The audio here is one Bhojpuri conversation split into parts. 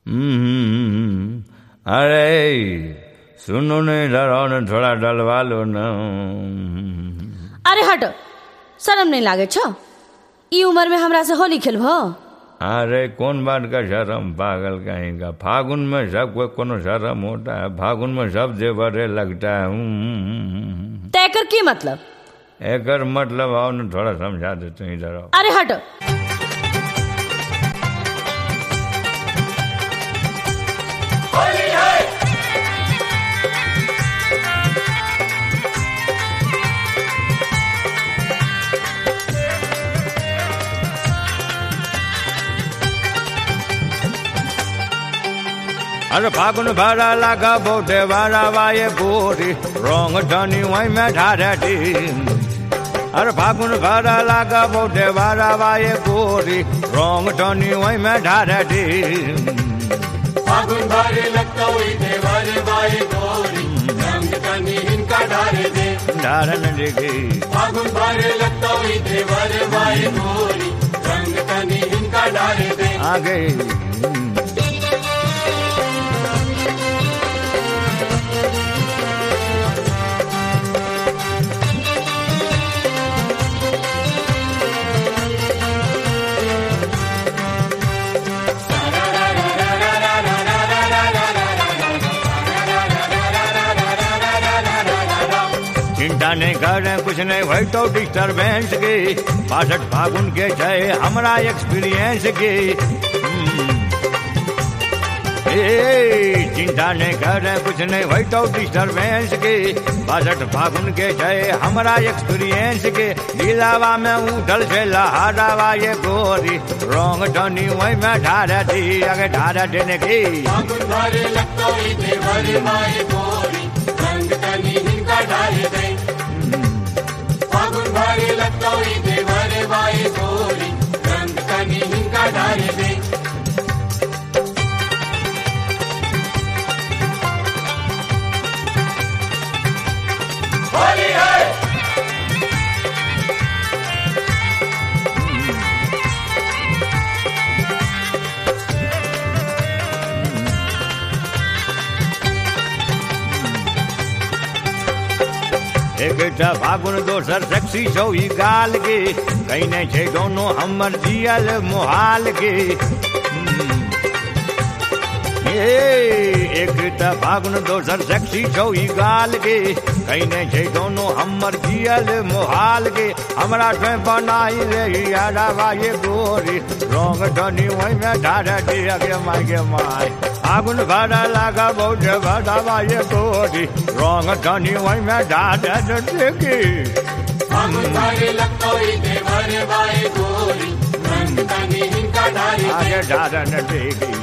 अरे सुनो नहीं डराओ न थोड़ा डलवा लो न। अरे हट, शर्म नहीं लागे छो? ई उम्र में हमरा से होली खेलब? अरे कौन बात का शर्म, पागल कहीं का। फागुन में सबको कोनो शर्म होता है, फागुन में सब जेवरे लगता है। तेकर की मतलब? एकर मतलब आओ न थोड़ा समझा देते हैं, इधर आओ। अरे हट। अरे फागुन भरा लागा बोटे वारा वाये गोरी रंग धनी वही में ढारटी। अरे फागुन भरा लागा बोटे वारा वाये गोरी रंग धनी वही में ढारटी। फागुन भरे लगता हुई देवारे वाये गोरी रंग धनी इनका ढारे दे ढारन देगी। फागुन भरे लगता हुई देवारे वाये गोरी रंग धनी इनका ढारे दे। आ गई चिंता नहीं कर कुछ नहीं भाई तो डिस्टर्बेंस की 62 फागुन के चाहे हमारा एक्सपीरियंस की। चिंता नहीं कर कुछ नहीं भाई तो डिस्टर्बेंस की 62 फागुन के चाहे हमारा एक्सपीरियंस के। दिलावा में उठल से लहरावा ये गोरी रंग धनी वही में ढारा दी आगे ढारा देने की। फागुन भरे लगता हुई देवारे वाये गोरी रंग धनी इनका ढारे दे। फागुन भरे लगता हुई देवारे वाये गोरी रंग धनी इनका ढारे दे। होली है एक फागुन दोसर सेक्सी छौ ई गाल के कहीं नहीं छे दोनों हमर जियल मोहाल के। एक फागुन दोसर सेक्सी छौ ई गाल के कहीं नहीं छे दोनों हमर जियल मोहाल के। हमरा से बनाई रे यारावा ये गोरी रंग धनी वही में ढारा दी आगे माय गे माय। फागुन भरा लागा बहुत भरावा ये गोरी रंग धनी वही में ढारा देगी। फागुन भरे लगता हुई देवारे वाये गोरी रंग धनी इनका ढारे दे। आगे ढारा देगी।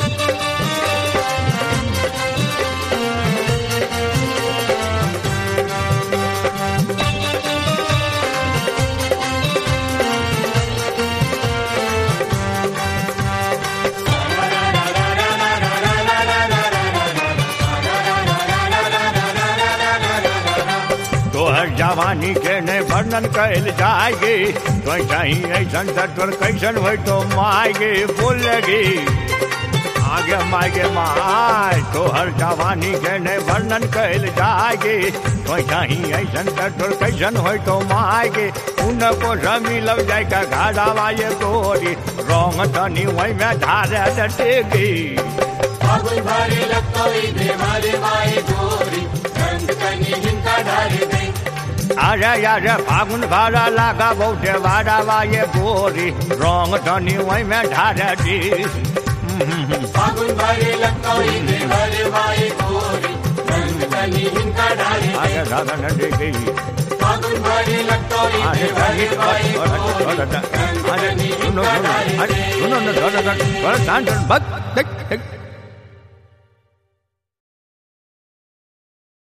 तोहर जवानी के नहीं वर्णन कैल जाएगी तो चाहिए ऐसा तोर कैसन हो तो माएगे बोल लगी आगे माएगे माए। तोहर जवानी के नहीं वर्णन कैल जाएगी तो चाहिए ऐसा तोर कैसन हो तो माएगे। उनको जमी लग जाएगा घाड़ावा ये गोरी रंग धनी वही में ढारा देगी। फागुन भरे लगता हुई देवारे वाये गोरी रंग धनी इनका ढारे दे। अरे यार फागुन भरा लागा बहुते वारावा ये गोरी रंग धनी वही में ढारा दी। फागुन भरे लगता हुई देवारे वाये गोरी रंग धनी इनका ढारे दे। आगे ढारा देगी। फागुन भरे लगता हुई देवारे वाये गोरी रंग धनी इनका ढारे दे। सुनो